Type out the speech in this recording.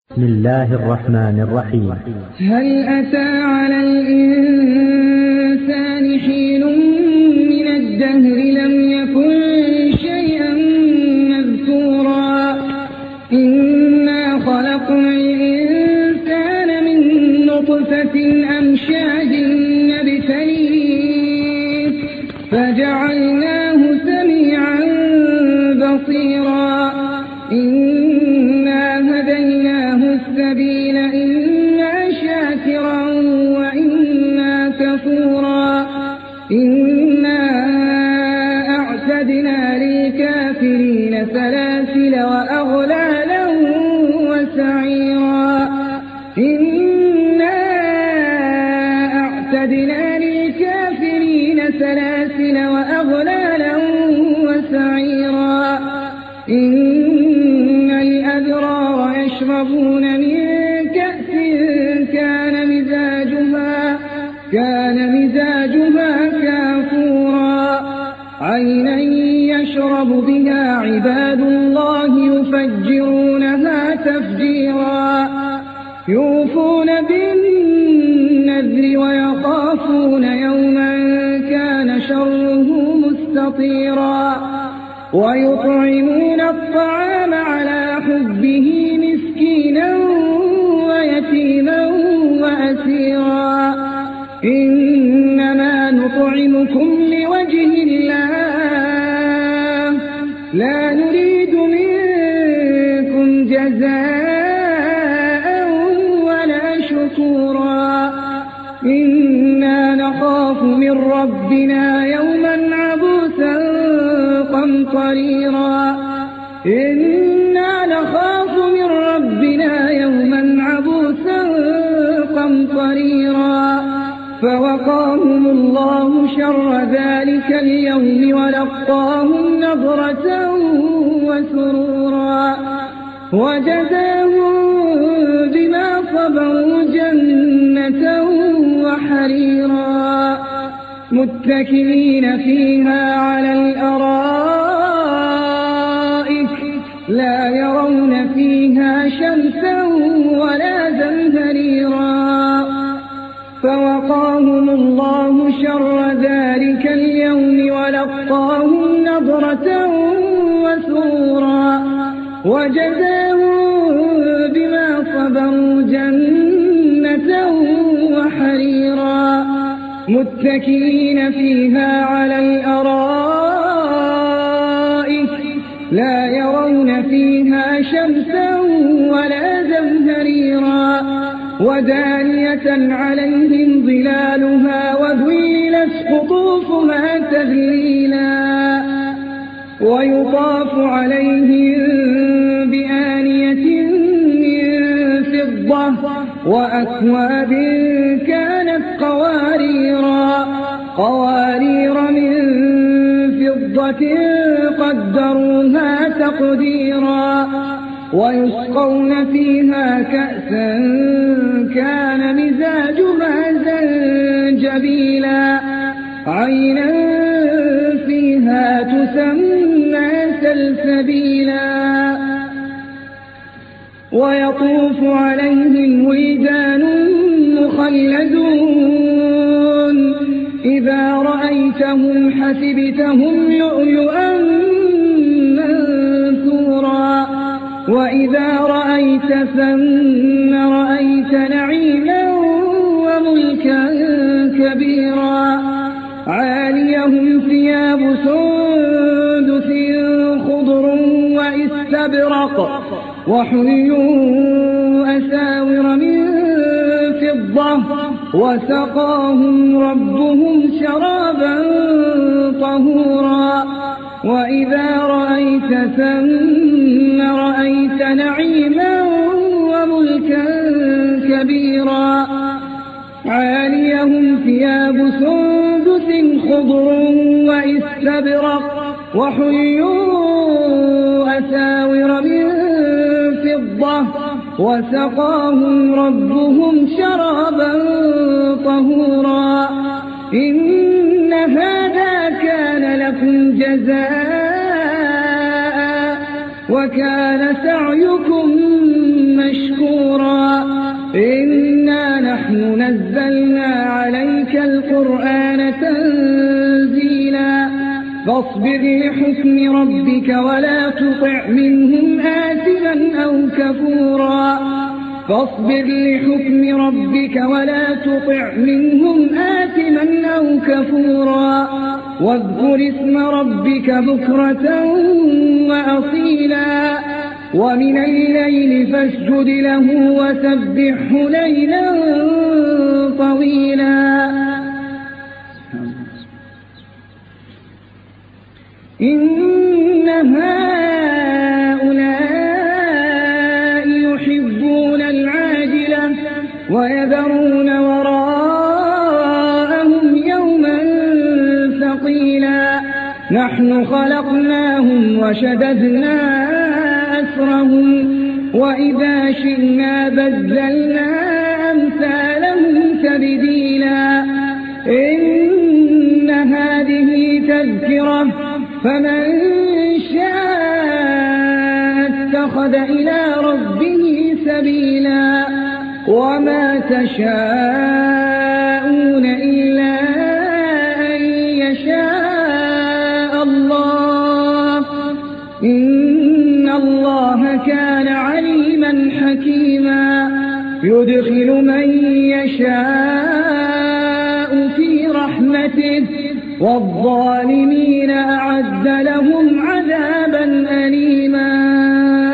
بسم الله الرحمن الرحيم. هل أتى على الإنسان حين من الدهر لم يكن شيئا مذكورا إنا خلقنا الإنسان من نطفة أمشاج نبتليه فجعلناه سميعا بصيرا إنا هديناه السبيل إما شاكرا وإما كفورا إنا أعتدنا للكافرين سلاسل وأغلالا وسعيرا إنا أعتدنا للكافرين سلاسل وأغلالا وسعيرا إن الأبرار يشربون من كأس كان مزاجها كافورا عينا يشرب بها عباد الله يفجرونها تفجيرا يوفون بالنذر ويخافون يوما كان شره مستطيرا ويطعمون الطعام على حبه مسكينا ويتيما وأسيرا إنما نطعمكم لوجه الله لا نريد منكم جزاء ولا شكورا إنا نخاف من ربنا يوما عبوسا قمطريرا إنا نخاف من ربنا يوما عبوسا قمطريرا فوقاهم الله شر ذلك اليوم ولقاهم نضرة وسرورا وجزاهم بما صبروا جنة وحريرا متكئين فيها على الأرائك لا يرون فيها شمسا ولا زمهريرا فوقاهم الله شر ذلك اليوم ولقاهم نضرة وسرورا وجزاهم بما صبروا جنة وحريرا متكئين فيها على الأرائك لا يرون فيها شمسا ولا زمهريرا ودانية عليهم ظلالها وذللت قطوفها تذليلا ويطاف عليهم بآنية من فضة وأكواب كانت قوارير من فضة قدروها تقديرا ويسقون فيها كأسا كان مزاجها زنجبيلا عينا فيها تسمى سلسبيلا ويطوف عليهم ولدان مخلدون إذا رأيتهم حسبتهم لؤلؤا منثورا وإذا رأيت ثم رأيت نعيما وملكا كبيرا عاليهم ثياب سندس خضر واستبرق وحلوا أساور من فضة وسقاهم ربهم شرابا طهورا وإذا رأيت ثم رأيت نعيما وملكا كبيرا عاليهم ثياب سندس خضر واستبرق وحلوا أساور من فضة وسقاهم ربهم شرابا طهورا إن هذا كان لكم جزاء وكان سعيكم مشكورا. نزلنا عليك القرآن تنزيلا فاصبر لحكم ربك ولا تطع منهم آثما أو كفورا فاصبر لحكم ربك ولا تطع منهم آثما أو كفورا واذكر اسم ربك بكرة وأصيلا ومن الليل فاسجد له وسبحه ليلا طويلا إن هؤلاء يحبون العاجلة ويذرون وراءهم يوما ثقيلا نحن خلقناهم وشددنا أسرهم وإذا شئنا بدلنا أمثالهم تبديلا إن هذه تذكرة فمن شاء اتخذ إلى ربه سبيلا وما تشاءون إلا أن يشاء الله إن الله كان عليما حكيما يدخل من يشاء في رحمته والظالمين أعد لهم عذابا أليما